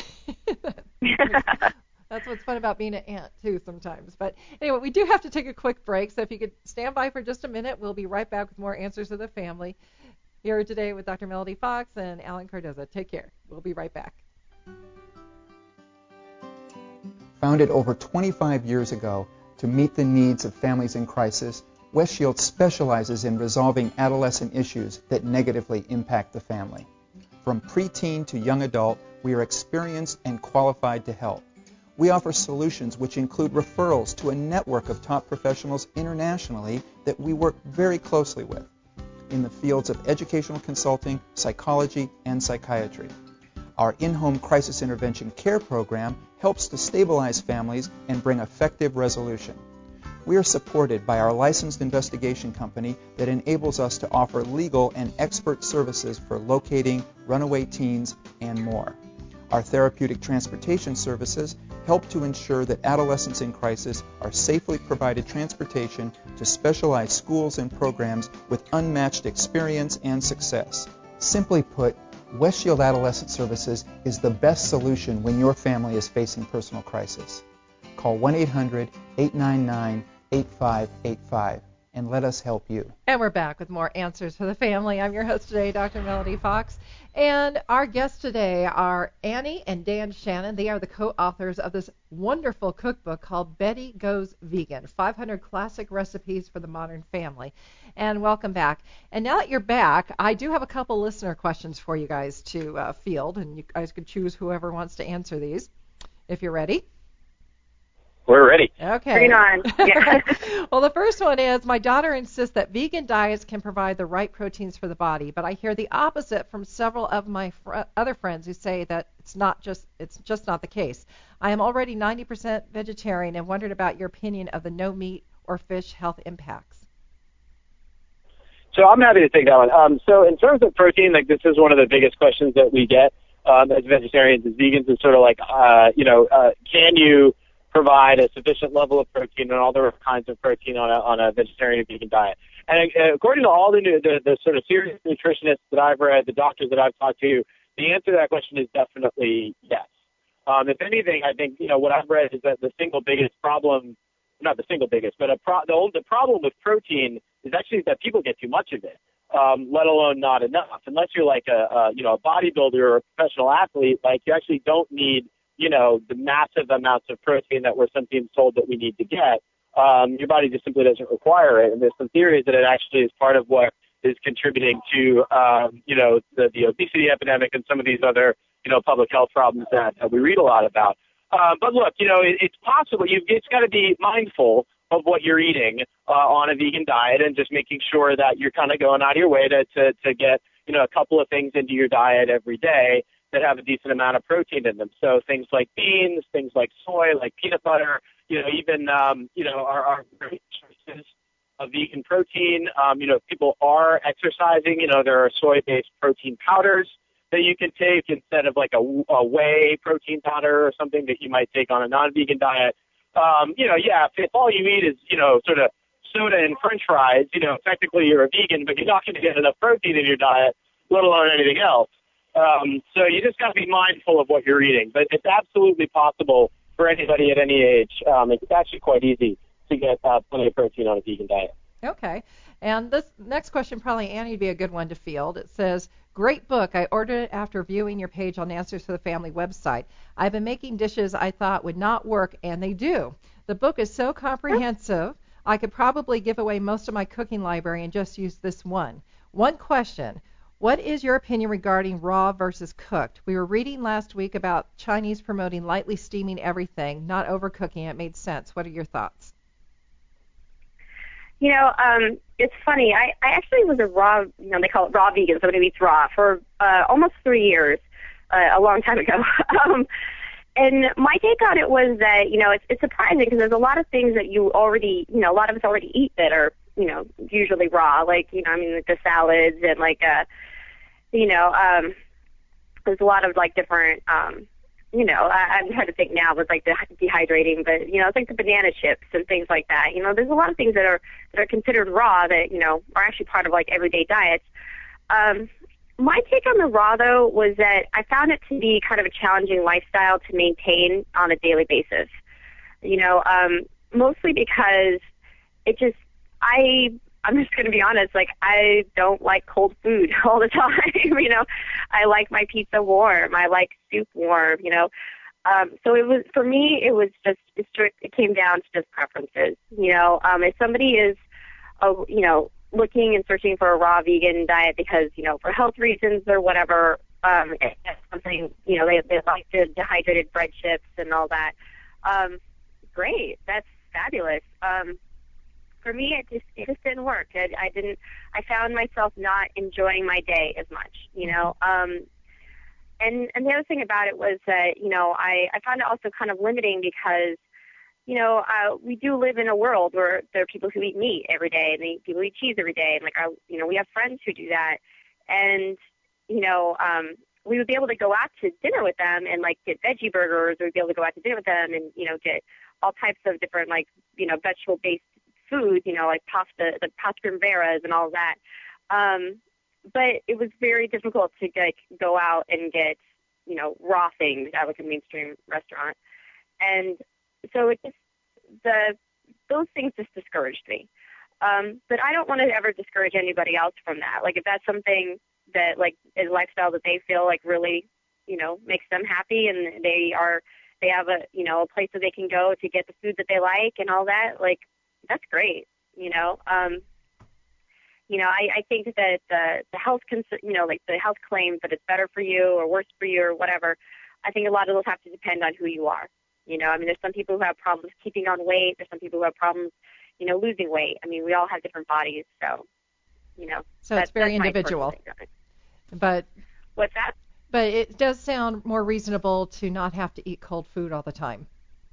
That's what's fun about being an aunt, too, sometimes. But anyway, we do have to take a quick break, so if you could stand by for just a minute, we'll be right back with more Answers to the Family here today with Doctor Melody Fox and Alan Cardoza. Take care. We'll be right back. Founded over twenty-five years ago to meet the needs of families in crisis, West Shield specializes in resolving adolescent issues that negatively impact the family. From preteen to young adult, we are experienced and qualified to help. We offer solutions which include referrals to a network of top professionals internationally that we work very closely with in the fields of educational consulting, psychology, and psychiatry. Our in-home crisis intervention care program helps to stabilize families and bring effective resolution. We are supported by our licensed investigation company that enables us to offer legal and expert services for locating runaway teens and more. Our therapeutic transportation services help to ensure that adolescents in crisis are safely provided transportation to specialized schools and programs with unmatched experience and success. Simply put, West Shield Adolescent Services is the best solution when your family is facing personal crisis. Call one eight hundred, eight nine nine, eight five eight five and let us help you. And we're back with more Answers for the Family. I'm your host today, Doctor Melody Fox. And our guests today are Annie and Dan Shannon. They are the co-authors of this wonderful cookbook called Betty Goes Vegan, five hundred Classic Recipes for the Modern Family. And welcome back. And now that you're back, I do have a couple listener questions for you guys to uh, field, and you guys could choose whoever wants to answer these, if you're ready. We're ready. Okay. Bring it on. Yeah. Well, the first one is, my daughter insists that vegan diets can provide the right proteins for the body, but I hear the opposite from several of my fr- other friends who say that it's not just it's just not the case. I am already ninety percent vegetarian and wondered about your opinion of the no meat or fish health impacts. So I'm happy to take that one. Um, so in terms of protein, like this is one of the biggest questions that we get um, as vegetarians, as vegans, is sort of like, uh, you know, uh, can you provide a sufficient level of protein and all the kinds of protein on a, on a vegetarian and vegan diet? And uh, according to all the, new, the the sort of serious nutritionists that I've read, the doctors that I've talked to, the answer to that question is definitely yes. Um, if anything, I think, you know, what I've read is that the single biggest problem, not the single biggest, but a pro- the, only, the problem with protein is actually that people get too much of it, um, let alone not enough. Unless you're like a, a, you know, a bodybuilder or a professional athlete, like you actually don't need, you know, the massive amounts of protein that we're sometimes told that we need to get. Um, your body just simply doesn't require it. And there's some theories that it actually is part of what is contributing to, um, you know, the, the obesity epidemic and some of these other, you know, public health problems that, that we read a lot about. Uh, but look, you know, it, it's possible. You've just got to be mindful of what you're eating uh, on a vegan diet and just making sure that you're kind of going out of your way to, to, to get, you know, a couple of things into your diet every day that have a decent amount of protein in them. So things like beans, things like soy, like peanut butter, you know, even, um, you know, are, are great sources of vegan protein. Um, you know, if people are exercising, you know, there are soy-based protein powders that you can take instead of like a, a whey protein powder or something that you might take on a non-vegan diet. Um, you know, yeah, if, if all you eat is, you know, sort of soda and french fries, you know, technically you're a vegan, but you're not going to get enough protein in your diet, let alone anything else. Um, so you just got to be mindful of what you're eating. But it's absolutely possible for anybody at any age. Um, it's actually quite easy to get uh, plenty of protein on a vegan diet. Okay. And this next question, probably Annie, would be a good one to field. It says, great book. I ordered it after viewing your page on Answers for the Family website. I've been making dishes I thought would not work, and they do. The book is so comprehensive, I could probably give away most of my cooking library and just use this one. One question. What is your opinion regarding raw versus cooked? We were reading last week about Chinese promoting lightly steaming everything, not overcooking. It made sense. What are your thoughts? You know, um, it's funny. I, I actually was a raw, you know, they call it raw vegan, somebody who eats raw, for uh, almost three years, uh, a long time ago. um, and my take on it was that, you know, it's, it's surprising because there's a lot of things that you already, you know, a lot of us already eat that are, you know, usually raw, like, you know, I mean, like the salads and like, uh, you know, um, there's a lot of like different, um, you know, I, I'm trying to think now with like the dehydrating, but, you know, it's like the banana chips and things like that. You know, there's a lot of things that are, that are considered raw that, you know, are actually part of like everyday diets. Um, my take on the raw, though, was that I found it to be kind of a challenging lifestyle to maintain on a daily basis. You know, um, mostly because it just, I, I'm just going to be honest, like, I don't like cold food all the time, you know. I like my pizza warm. I like soup warm, you know. Um, so it was, for me, it was just, it, strict, it came down to just preferences, you know. Um, if somebody is, uh, you know, looking and searching for a raw vegan diet because, you know, for health reasons or whatever, um, it's something, you know, they, they like the dehydrated bread chips and all that, um, great. That's fabulous. Um, For me, it just it just didn't work. I, I didn't. I found myself not enjoying my day as much, you know. Um, and and the other thing about it was that, you know, I I found it also kind of limiting because, you know, uh, we do live in a world where there are people who eat meat every day and they, people eat cheese every day, and like our, you know, we have friends who do that, and you know, um, we would be able to go out to dinner with them and like get veggie burgers, or we'd be able to go out to dinner with them and, you know, get all types of different like, you know, vegetable based food, you know, like pasta, like pasta primveras and all that. Um, but it was very difficult to like go out and get, you know, raw things at like a mainstream restaurant. And so it just, the, those things just discouraged me. Um, but I don't want to ever discourage anybody else from that. Like if that's something that like is a lifestyle that they feel like really, you know, makes them happy, and they are, they have a, you know, a place that they can go to get the food that they like and all that, like, that's great, you know. Um, you know, I, I think that the the health, cons- you know, like the health claims that it's better for you or worse for you or whatever, I think a lot of those have to depend on who you are. You know, I mean, there's some people who have problems keeping on weight. There's some people who have problems, you know, losing weight. I mean, we all have different bodies, so, you know. So that, it's very individual. But what's that? But it does sound more reasonable to not have to eat cold food all the time.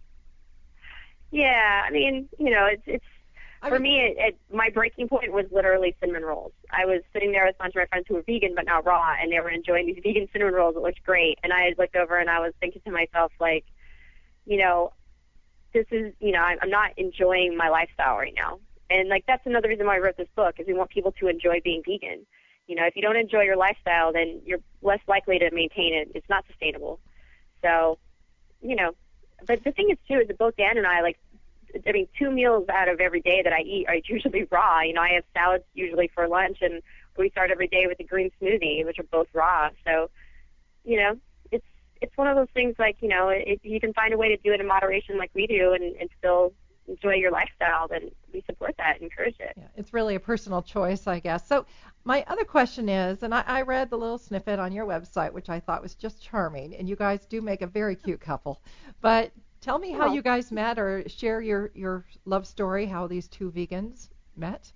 Yeah, I mean, you know, it's it's I for mean, me. It, it, my breaking point was literally cinnamon rolls. I was sitting there with a bunch of my friends who were vegan but not raw, and they were enjoying these vegan cinnamon rolls. It looked great, and I had looked over and I was thinking to myself, like, you know, this is, you know, I'm, I'm not enjoying my lifestyle right now, and like that's another reason why I wrote this book, is we want people to enjoy being vegan. You know, if you don't enjoy your lifestyle, then you're less likely to maintain it. It's not sustainable. So, you know. But the thing is, too, is that both Dan and I, like, I mean, two meals out of every day that I eat are usually raw. You know, I have salads usually for lunch, and we start every day with a green smoothie, which are both raw. So, you know, it's it's one of those things, like, you know, if you can find a way to do it in moderation like we do and, and still enjoy your lifestyle, then we support that and encourage it. Yeah, it's really a personal choice, I guess. So my other question is, and I, I read the little snippet on your website, which I thought was just charming, and you guys do make a very cute couple. But tell me how oh. you guys met, or share your, your love story, how these two vegans met.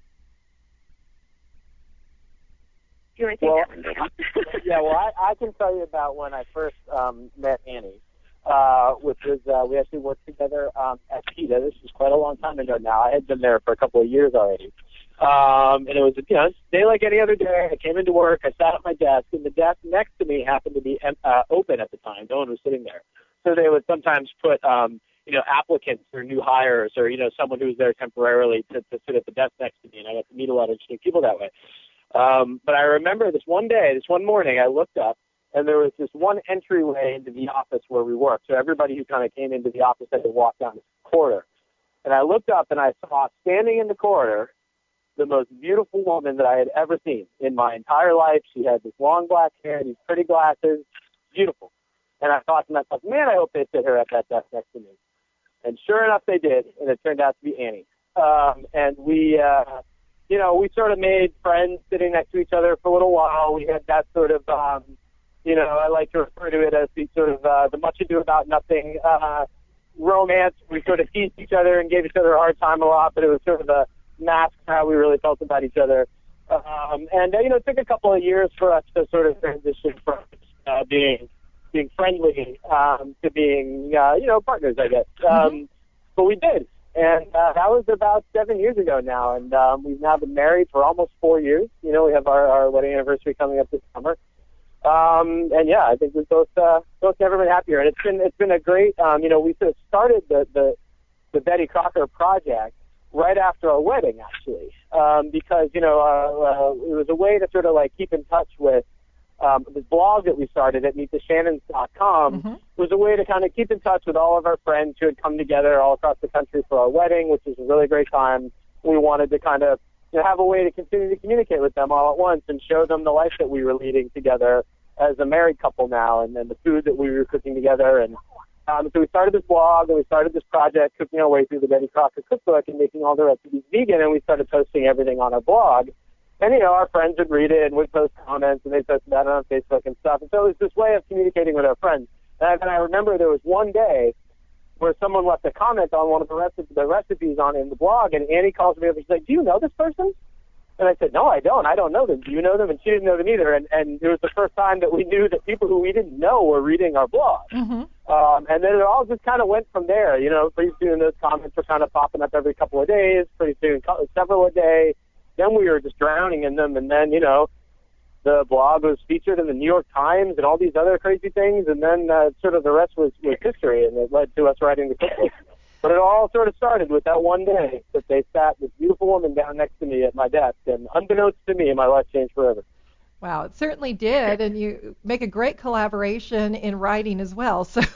Do you want to take well, that one, Dan? Yeah, well, I, I can tell you about when I first um, met Annie. Uh, which was, uh, we actually worked together um, at PETA. This was quite a long time ago now. I had been there for a couple of years already. Um, and it was, you know, a day like any other day. I came into work, I sat at my desk, and the desk next to me happened to be uh, open at the time. No one was sitting there. So they would sometimes put, um, you know, applicants or new hires or, you know, someone who was there temporarily to, to sit at the desk next to me, and I got to meet a lot of interesting people that way. Um, but I remember this one day, this one morning, I looked up, and there was this one entryway into the office where we worked. So everybody who kind of came into the office had to walk down this corridor. And I looked up and I saw standing in the corridor the most beautiful woman that I had ever seen in my entire life. She had this long black hair, these pretty glasses, beautiful. And I thought to myself, man, I hope they sit her at that desk next to me. And sure enough, they did, and it turned out to be Annie. Um, and we, uh, you know, we sort of made friends sitting next to each other for a little while. We had that sort of, um, you know, I like to refer to it as the sort of uh, the much ado about nothing uh, romance. We sort of teased each other and gave each other a hard time a lot, but it was sort of a mask of how we really felt about each other. Um, and, uh, you know, it took a couple of years for us to sort of transition from uh, being being friendly um, to being, uh, you know, partners, I guess. Um, mm-hmm. But we did. And uh, that was about seven years ago now. And um, we've now been married for almost four years. You know, we have our, our wedding anniversary coming up this summer. Um, and, yeah, I think we've both, uh, both never been happier. And it's been it's been a great, um, you know, we sort of started the, the, the Betty Crocker project right after our wedding, actually, um, because, you know, uh, uh, it was a way to sort of, like, keep in touch with Um, this blog that we started at meet the shannons dot com mm-hmm. was a way to kind of keep in touch with all of our friends who had come together all across the country for our wedding, which was a really great time. We wanted to kind of, you know, have a way to continue to communicate with them all at once and show them the life that we were leading together as a married couple now, and then the food that we were cooking together. And um, so we started this blog, and we started this project, cooking our way through the Betty Crocker cookbook and making all the recipes vegan, and we started posting everything on our blog. And, you know, our friends would read it and would post comments, and they'd post that on Facebook and stuff. And so it was this way of communicating with our friends. And I, and I remember there was one day where someone left a comment on one of the, recipe, the recipes on in the blog, and Annie calls me up and she's like, do you know this person? And I said, no, I don't. I don't know them. Do you know them? And she didn't know them either. And, and it was the first time that we knew that people who we didn't know were reading our blog. Mm-hmm. Um, and then it all just kind of went from there. You know, pretty soon those comments were kind of popping up every couple of days, pretty soon several a day. Then we were just drowning in them, and then, you know, the blog was featured in the New York Times and all these other crazy things, and then uh, sort of the rest was, was history, and it led to us writing the cookbook. But it all sort of started with that one day that they sat this beautiful woman down next to me at my desk, and unbeknownst to me, my life changed forever. Wow, it certainly did, and you make a great collaboration in writing as well. So,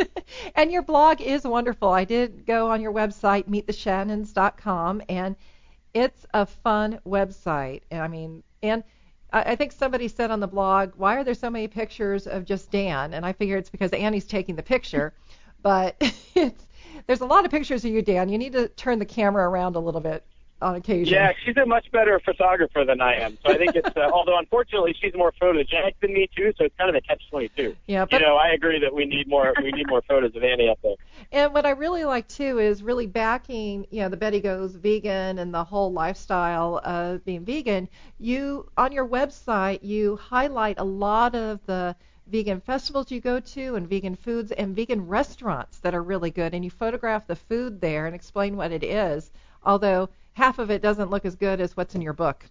and your blog is wonderful. I did go on your website, meet the shannons dot com, and it's a fun website. I mean, and I think somebody said on the blog, why are there so many pictures of just Dan? And I figure it's because Annie's taking the picture. But it's, there's a lot of pictures of you, Dan. You need to turn the camera around a little bit on occasion. Yeah, she's a much better photographer than I am. So I think it's, uh, although unfortunately she's more photogenic than me too, so it's kind of a catch twenty-two. Yeah, but, you know, I agree that we need more we need more photos of Annie up there. And what I really like too is really backing, you know, the Betty Goes Vegan and the whole lifestyle of being vegan. You on your website you highlight a lot of the vegan festivals you go to and vegan foods and vegan restaurants that are really good, and you photograph the food there and explain what it is. Although half of it doesn't look as good as what's in your book,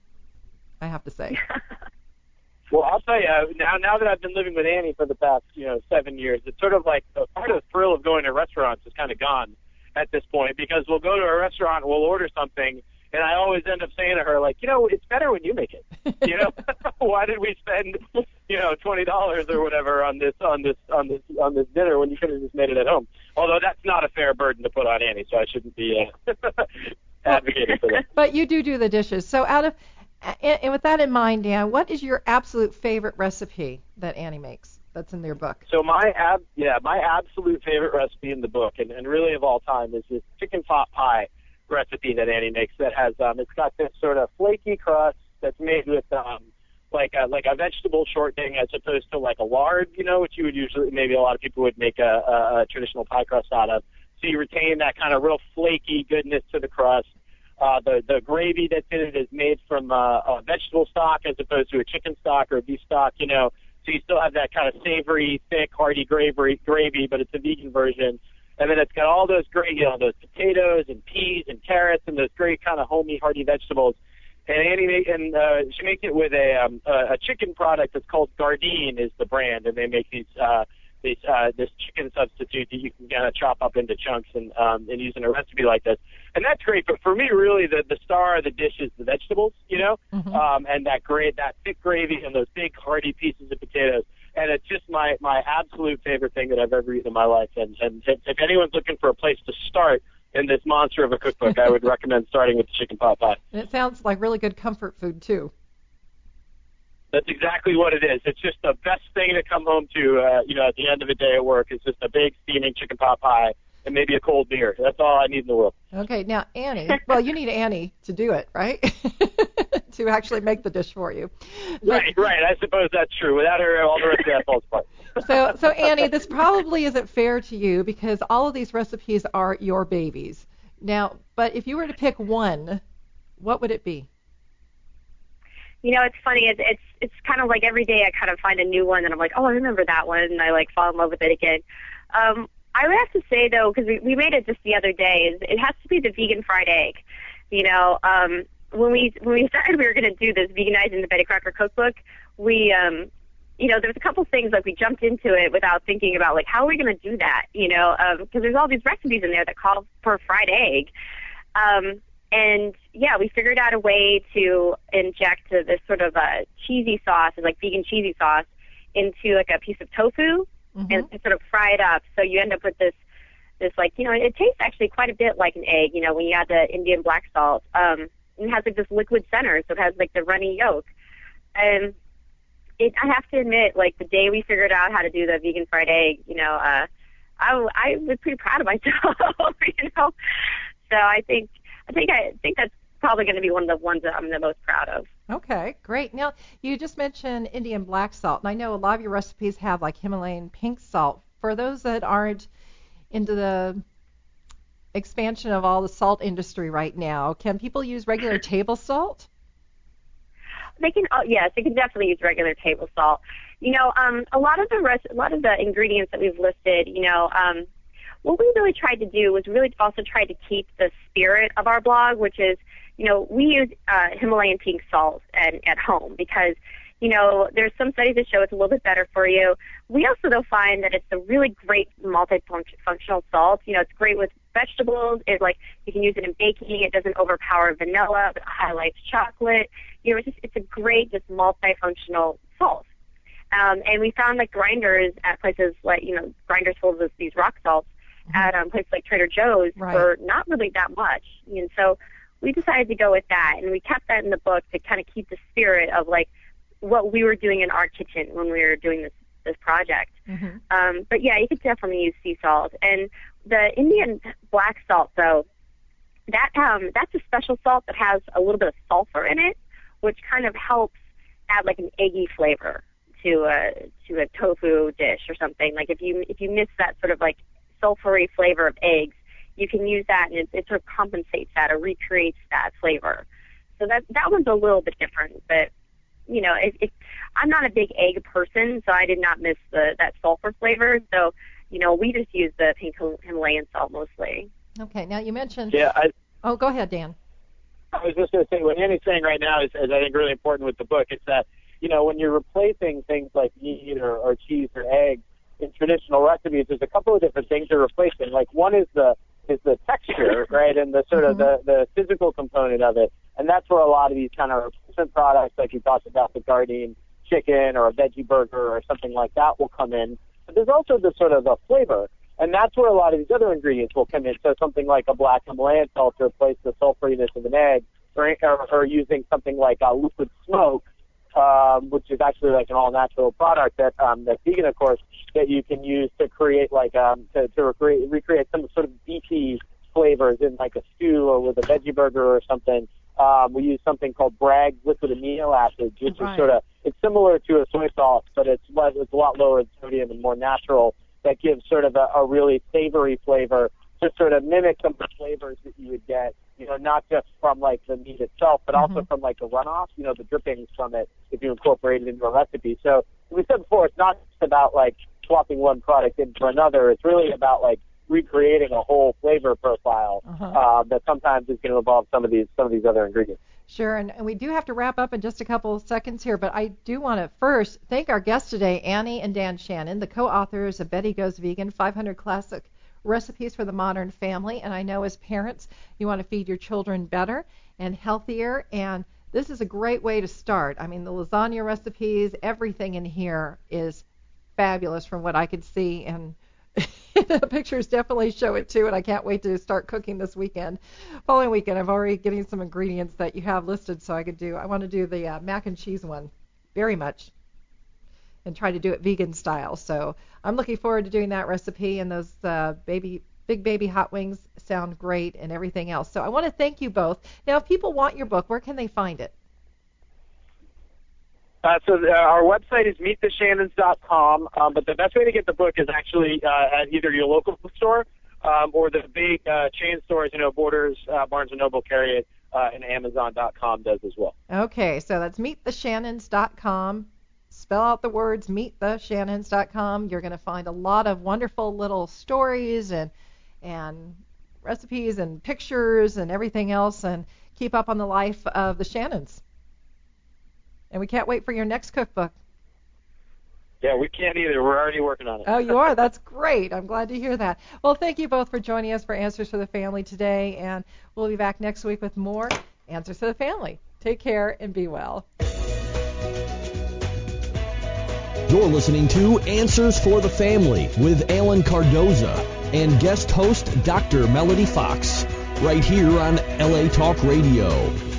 I have to say. Well, I'll tell you, now now that I've been living with Annie for the past, you know, seven years, it's sort of like the, part of the thrill of going to restaurants is kind of gone at this point, because we'll go to a restaurant and we'll order something, and I always end up saying to her, like, you know, it's better when you make it. You know, why did we spend, you know, twenty dollars or whatever on this on this on this on this dinner when you could have just made it at home? Although that's not a fair burden to put on Annie, so I shouldn't be uh, advocating for that. But you do do the dishes. So out of and, and with that in mind, Dan, what is your absolute favorite recipe that Annie makes that's in their book? So my ab yeah my absolute favorite recipe in the book, and, and really of all time, is this chicken pot pie recipe that Annie makes. That has um it's got this sort of flaky crust that's made with um like a like a vegetable shortening as opposed to like a lard, you know, which you would usually maybe a lot of people would make a, a, a traditional pie crust out of. So you retain that kind of real flaky goodness to the crust. Uh, the the gravy that's in it is made from uh, a vegetable stock as opposed to a chicken stock or a beef stock, you know. So you still have that kind of savory, thick, hearty gravy, gravy, but it's a vegan version. And then it's got all those great, you know, those potatoes and peas and carrots and those great kind of homey, hearty vegetables. And Annie make, and uh, she makes it with a um, a chicken product that's called Gardein is the brand, and they make these uh, these uh, this chicken substitute that you can kind of chop up into chunks and um, and use in a recipe like this. And that's great. But for me, really, the the star of the dish is the vegetables, you know, mm-hmm. um, and that great that thick gravy and those big hearty pieces of potatoes. and it's just my, my absolute favorite thing that I've ever eaten in my life. And, and if, if anyone's looking for a place to start in this monster of a cookbook, I would recommend starting with the chicken pot pie. And it sounds like really good comfort food, too. That's exactly what it is. It's just the best thing to come home to, uh, you know, at the end of the day at work. It's just a big steaming chicken pot pie and maybe a cold beer. That's all I need in the world. Okay, now Annie, well, you need Annie to do it, right? To actually make the dish for you. But, right, right. I suppose that's true. Without her, all the rest of that falls apart. So, so Annie, this probably isn't fair to you because all of these recipes are your babies. Now, but if you were to pick one, what would it be? You know, it's funny. It's it's it's kind of like every day I kind of find a new one, and I'm like, oh, I remember that one, and I like fall in love with it again. Um, I would have to say though, because we we made it just the other day, is it has to be the vegan fried egg. You know, um, when we when we started, we were going to do this veganizing the Betty Crocker cookbook. We, um, you know, there's a couple things like we jumped into it without thinking about like how are we going to do that. You know, because um, there's all these recipes in there that call for fried egg. Um, And, yeah, we figured out a way to inject this sort of a cheesy sauce, like vegan cheesy sauce, into, like, a piece of tofu mm-hmm. and sort of fry it up. So you end up with this, this like, you know, it tastes actually quite a bit like an egg, you know, when you add the Indian black salt. Um, it has, like, this liquid center, so it has, like, the runny yolk. And it, I have to admit, like, the day we figured out how to do the vegan fried egg, you know, uh, I, I was pretty proud of myself, you know. So I think... I think I think that's probably going to be one of the ones that I'm the most proud of. Okay, great. Now, you just mentioned Indian black salt, and I know a lot of your recipes have like Himalayan pink salt. For those that aren't into the expansion of all the salt industry right now, can people use regular table salt? They can, oh, yes, they can definitely use regular table salt. You know, um, a lot of the rest, a lot of the ingredients that we've listed, you know, um, what we really tried to do was really also try to keep the spirit of our blog, which is, you know, we use uh, Himalayan pink salt at, at home because, you know, there's some studies that show it's a little bit better for you. We also, though, find that it's a really great multifunctional salt. You know, it's great with vegetables. It's like you can use it in baking. It doesn't overpower vanilla. It highlights chocolate. You know, it's just it's a great, just multifunctional salt. Um, and we found that grinders at places like, you know, grinders full of these rock salts at um, places like Trader Joe's right. for not really that much. And so we decided to go with that, and we kept that in the book to kind of keep the spirit of, like, what we were doing in our kitchen when we were doing this, this project. Mm-hmm. Um, but, yeah, you could definitely use sea salt. And the Indian black salt, though, that um, that's a special salt that has a little bit of sulfur in it, which kind of helps add, like, an eggy flavor to a, to a tofu dish or something. Like, if you if you miss that sort of, like, sulfury flavor of eggs, you can use that, and it, it sort of compensates that or recreates that flavor. So that that one's a little bit different, but you know, it, it, I'm not a big egg person, so I did not miss the that sulfur flavor. So you know, we just use the pink Himalayan salt mostly. Okay, now you mentioned. Yeah. I, oh, go ahead, Dan. I was just going to say what Annie's saying right now is, is I think really important with the book. It's that you know when you're replacing things like meat or, or cheese or eggs in traditional recipes, there's a couple of different things you're replacing. Like one is the is the texture, right, and the sort of mm-hmm. the, the physical component of it. And that's where a lot of these kind of replacement products, like you talked about the Gardein chicken or a veggie burger or something like that, will come in. But there's also the sort of the flavor, and that's where a lot of these other ingredients will come in. So something like a black Himalayan salt to replace the sulfuriness of an egg, or, or, or using something like a liquid smoke, Um, which is actually like an all-natural product that um, that's vegan, of course, that you can use to create like um, to, to recreate, recreate some sort of beefy flavors in like a stew or with a veggie burger or something. Um, we use something called Bragg's liquid amino acids, which right. is sort of it's similar to a soy sauce, but it's it's a lot lower in sodium and more natural. That gives sort of a, a really savory flavor to sort of mimic some of the flavors that you would get, you know, not just from like the meat itself, but mm-hmm. also from like the runoff, you know, the drippings from it if you incorporate it into a recipe. So as we said before, it's not just about like swapping one product in for another. It's really about like recreating a whole flavor profile uh-huh. uh, that sometimes is going to involve some of these some of these other ingredients. Sure, and, and we do have to wrap up in just a couple of seconds here, but I do want to first thank our guests today, Annie and Dan Shannon, the co-authors of Betty Goes Vegan, five hundred Classic Recipes for the Modern Family. And I know as parents, you want to feed your children better and healthier, and this is a great way to start. I mean, the lasagna recipes, everything in here is fabulous from what I could see, and the pictures definitely show it too, and I can't wait to start cooking this weekend. Following weekend, I'm already getting some ingredients that you have listed so I could do. I want to do the uh, mac and cheese one very much and try to do it vegan style. So I'm looking forward to doing that recipe, and those uh, baby big baby hot wings sound great and everything else. So I want to thank you both. Now, if people want your book, where can they find it? Uh, so uh, our website is meet the shannons dot com, um, but the best way to get the book is actually uh, at either your local bookstore um, or the big uh, chain stores, you know, Borders, uh, Barnes and Noble carry it, uh, and Amazon dot com does as well. Okay, so that's meet the shannons dot com. Spell out the words meet the shannons dot com. You're going to find a lot of wonderful little stories and and recipes and pictures and everything else, and keep up on the life of the Shannons. And we can't wait for your next cookbook. Yeah, we can't either. We're already working on it. Oh, you are? That's great. I'm glad to hear that. Well, thank you both for joining us for Answers for the Family today, and we'll be back next week with more Answers for the Family. Take care and be well. You're listening to Answers for the Family with Alan Cardoza and guest host Doctor Melody Fox, right here on L A Talk Radio.